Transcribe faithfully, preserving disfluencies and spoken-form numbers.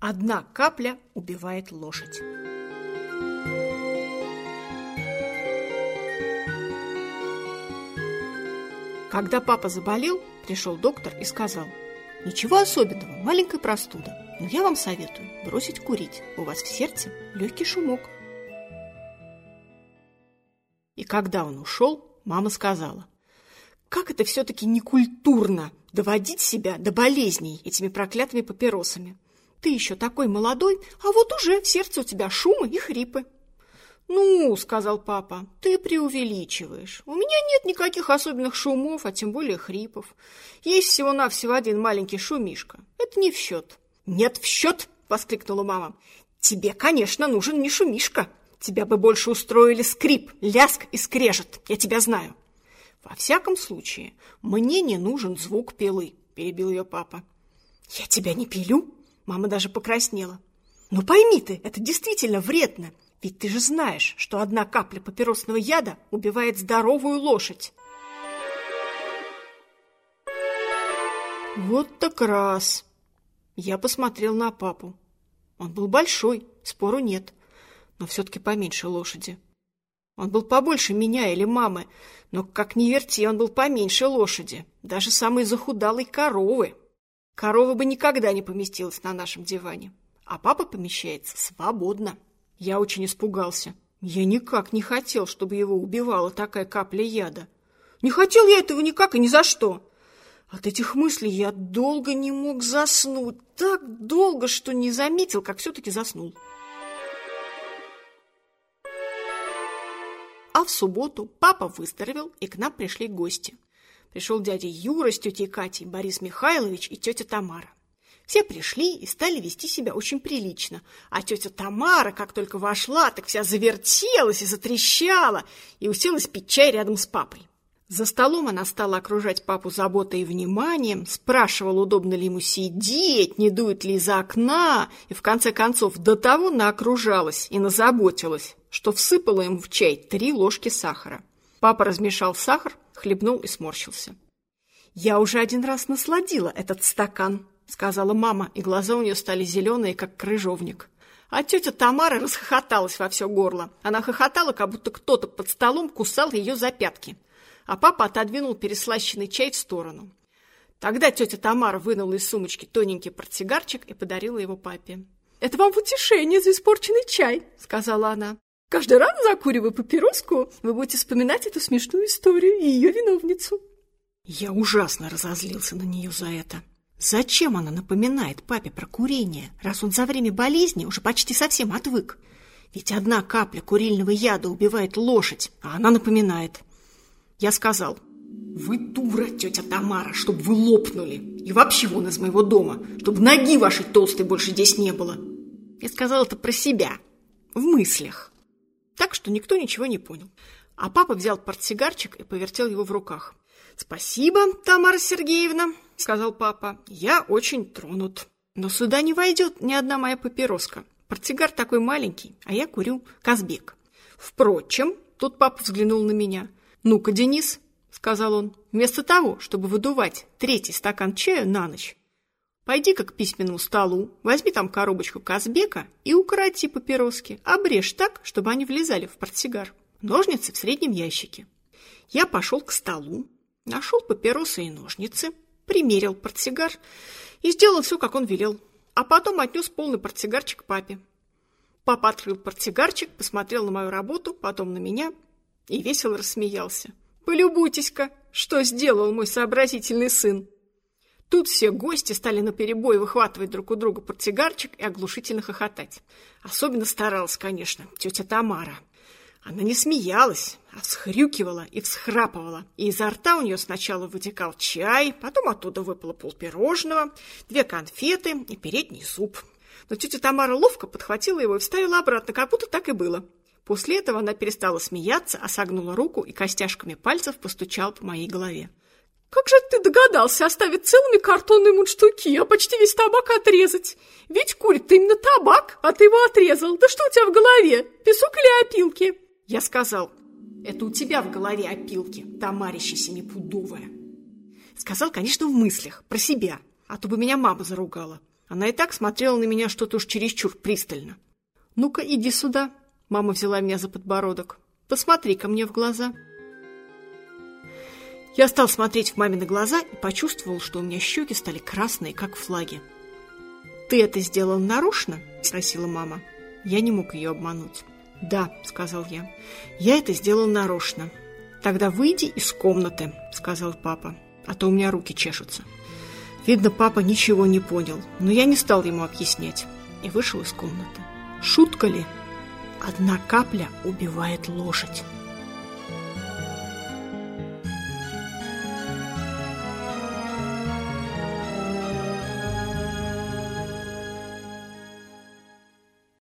Одна капля убивает лошадь. Когда папа заболел, пришел доктор и сказал: ничего особенного, маленькая простуда, но я вам советую бросить курить, у вас в сердце легкий шумок. И когда он ушел, мама сказала: как это все-таки некультурно доводить себя до болезней этими проклятыми папиросами. Ты еще такой молодой, а вот уже в сердце у тебя шумы и хрипы. «Ну, — сказал папа, — ты преувеличиваешь. У меня нет никаких особенных шумов, а тем более хрипов. Есть всего-навсего один маленький шумишка. Это не в счет». «Нет, в счет! — воскликнула мама. — Тебе, конечно, нужен не шумишка. Тебя бы больше устроили скрип, ляск и скрежет. Я тебя знаю». «Во всяком случае, мне не нужен звук пилы», — перебил ее папа. «Я тебя не пилю?» Мама даже покраснела. «Ну пойми ты, это действительно вредно. Ведь ты же знаешь, что одна капля папиросного яда убивает здоровую лошадь». Вот так раз. Я посмотрел на папу. Он был большой, спору нет, но все-таки поменьше лошади. Он был побольше меня или мамы, но, как ни верти, он был поменьше лошади, даже самой захудалой коровы. Корова бы никогда не поместилась на нашем диване, а папа помещается свободно. Я очень испугался. Я никак не хотел, чтобы его убивала такая капля яда. Не хотел я этого никак и ни за что. От этих мыслей я долго не мог заснуть, так долго, что не заметил, как все-таки заснул. А в субботу папа выздоровел, и к нам пришли гости. Пришел дядя Юра с тетей Катей, Борис Михайлович и тетя Тамара. Все пришли и стали вести себя очень прилично. А тетя Тамара, как только вошла, так вся завертелась и затрещала, и уселась пить чай рядом с папой. За столом она стала окружать папу заботой и вниманием, спрашивала, удобно ли ему сидеть, не дует ли из окна, и в конце концов до того наокружалась и назаботилась, что всыпала ему в чай три ложки сахара. Папа размешал сахар, хлебнул и сморщился. «Я уже один раз насладила этот стакан», — сказала мама, и глаза у нее стали зеленые, как крыжовник. А тетя Тамара расхохоталась во все горло. Она хохотала, как будто кто-то под столом кусал ее за пятки. А папа отодвинул переслащенный чай в сторону. Тогда тетя Тамара вынула из сумочки тоненький портсигарчик и подарила его папе. «Это вам в утешение за испорченный чай», — сказала она. «Каждый раз, закуривая папироску, вы будете вспоминать эту смешную историю и ее виновницу». Я ужасно разозлился на нее за это. Зачем она напоминает папе про курение, раз он за время болезни уже почти совсем отвык? Ведь одна капля курильного яда убивает лошадь, а она напоминает. Я сказал: «Вы дура, тетя Тамара, чтобы вы лопнули. И вообще вон из моего дома, чтобы ноги вашей толстой больше здесь не было». Я сказал это про себя, в мыслях. Так что никто ничего не понял. А папа взял портсигарчик и повертел его в руках. «Спасибо, Тамара Сергеевна», — сказал папа. «Я очень тронут. Но сюда не войдет ни одна моя папироска. Портсигар такой маленький, а я курю Казбек. Впрочем, тут папа взглянул на меня. Ну-ка, Денис, — сказал он, — вместо того, чтобы выдувать третий стакан чая на ночь, пойди-ка к письменному столу, возьми там коробочку Казбека и укороти папироски, обрежь так, чтобы они влезали в портсигар. Ножницы в среднем ящике». Я пошел к столу, нашел папиросы и ножницы, примерил портсигар и сделал все, как он велел, а потом отнес полный портсигарчик папе. Папа открыл портсигарчик, посмотрел на мою работу, потом на меня и весело рассмеялся. «Полюбуйтесь-ка, что сделал мой сообразительный сын!» Тут все гости стали наперебой выхватывать друг у друга портсигарчик и оглушительно хохотать. Особенно старалась, конечно, тетя Тамара. Она не смеялась, а всхрюкивала и всхрапывала, и изо рта у нее сначала вытекал чай, потом оттуда выпало полпирожного, две конфеты и передний зуб. Но тетя Тамара ловко подхватила его и вставила обратно, как будто так и было. После этого она перестала смеяться, а согнула руку и костяшками пальцев постучала по моей голове. «Как же ты догадался оставить целыми картонные мундштуки, а почти весь табак отрезать? Ведь курит-то именно табак, а ты его отрезал. Да что у тебя в голове, песок или опилки?» Я сказал: «Это у тебя в голове опилки, Тамарища семипудовая». Сказал, конечно, в мыслях, про себя, а то бы меня мама заругала. Она и так смотрела на меня что-то уж чересчур пристально. «Ну-ка, иди сюда», — мама взяла меня за подбородок. «Посмотри ко мне в глаза». Я стал смотреть в мамины глаза и почувствовал, что у меня щеки стали красные, как флаги. «Ты это сделал нарочно?» – спросила мама. Я не мог ее обмануть. «Да», – сказал я, – «я это сделал нарочно». «Тогда выйди из комнаты», – сказал папа, – «а то у меня руки чешутся». Видно, папа ничего не понял, но я не стал ему объяснять и вышел из комнаты. Шутка ли? Одна капля убивает лошадь.